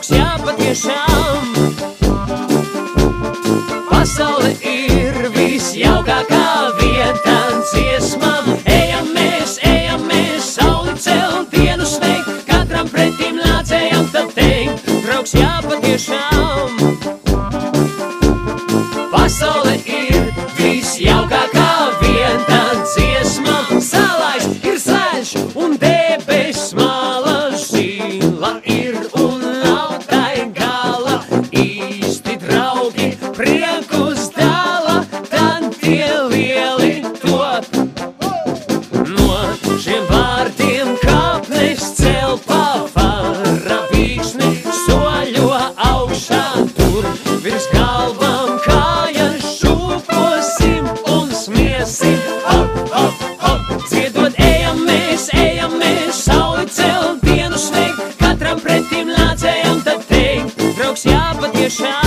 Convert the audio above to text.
draugs jāpatiešām. Pasaule ir visjaukākā vieta dziesmām. Ejam mēs, sauli celt, dienu sveikt, katram pretim nācējam tad teikt, draugs jāpatiešām. Pasaule ir visjaukākā vieta dziesmām. Salaist ir zaļš un debes mala, zila ir un nav tai gala. Īsti draugi priekus dala, tad tie lieli top. No šiem vārdiem kāpnes cel pavara vīksni, soļo augšā tur virs galvām kājas šūposim un smiesim. Hop, hop, hop, dziedot ejam mēs, sauli celt, dienu sveikt, katram pretim nācējam tad teikt, draugs jāpatiešām.